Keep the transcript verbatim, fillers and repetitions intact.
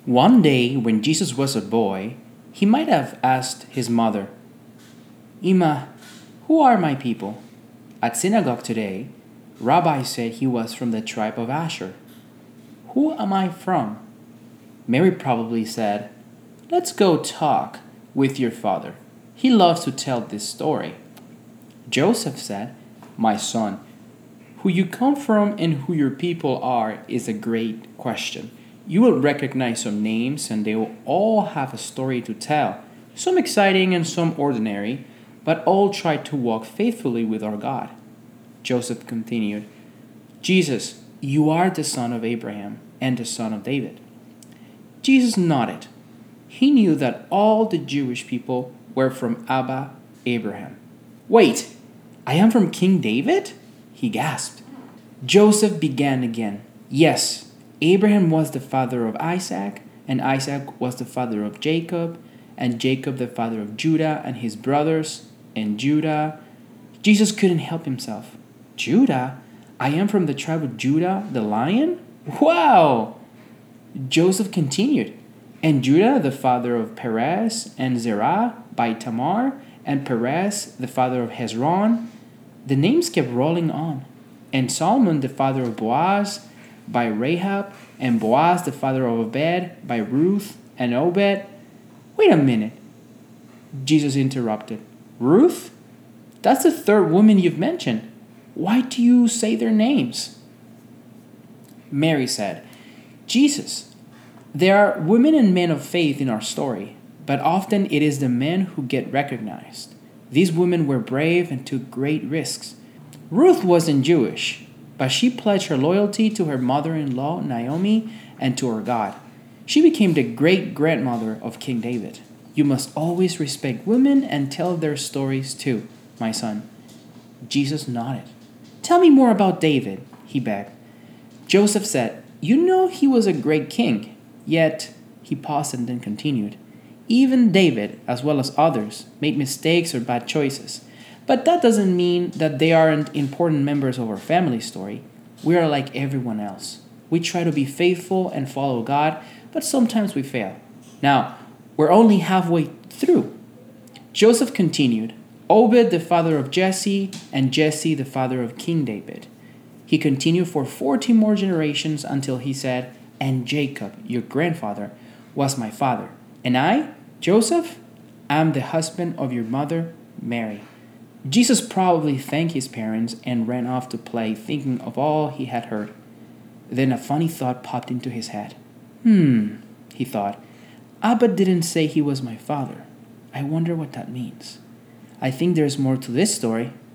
One day, when Jesus was a boy, he might have asked his mother, Ima, who are my people? At synagogue today, Rabbi said he was from the tribe of Asher. Who am I from? Mary probably said, Let's go talk with your father. He loves to tell this story. Joseph said, My son, who you come from and who your people are is a great question. You will recognize some names and they will all have a story to tell, some exciting and some ordinary, but all try to walk faithfully with our God. Joseph continued, Jesus, you are the son of Abraham and the son of David. Jesus nodded. He knew that all the Jewish people were from Abba, Abraham. Wait, I am from King David? He gasped. Joseph began again. Yes, Abraham was the father of Isaac, and Isaac was the father of Jacob, and Jacob the father of Judah and his brothers, and Judah. Jesus couldn't help himself. Judah? I am from the tribe of Judah, the lion? Wow! Joseph continued. And Judah, the father of Perez and Zerah by Tamar, and Perez, the father of Hezron. The names kept rolling on. And Solomon, the father of Boaz, by Rahab, and Boaz, the father of Obed, by Ruth and Obed. Wait a minute. Jesus interrupted. Ruth? That's the third woman you've mentioned. Why do you say their names? Mary said, Jesus, there are women and men of faith in our story, but often it is the men who get recognized. These women were brave and took great risks. Ruth wasn't Jewish, but she pledged her loyalty to her mother-in-law, Naomi, and to her God. She became the great-grandmother of King David. You must always respect women and tell their stories too, my son. Jesus nodded. Tell me more about David, he begged. Joseph said, You know he was a great king, yet, he paused and then continued, even David, as well as others, made mistakes or bad choices. But that doesn't mean that they aren't important members of our family story. We are like everyone else. We try to be faithful and follow God, but sometimes we fail. Now, we're only halfway through. Joseph continued, Obed the father of Jesse, and Jesse the father of King David. He continued for forty more generations until he said, And Jacob, your grandfather, was my father. And I, Joseph, am the husband of your mother, Mary. Jesus probably thanked his parents and ran off to play, thinking of all he had heard. Then a funny thought popped into his head. Hmm, he thought, Abba didn't say he was my father. I wonder what that means. I think there's more to this story.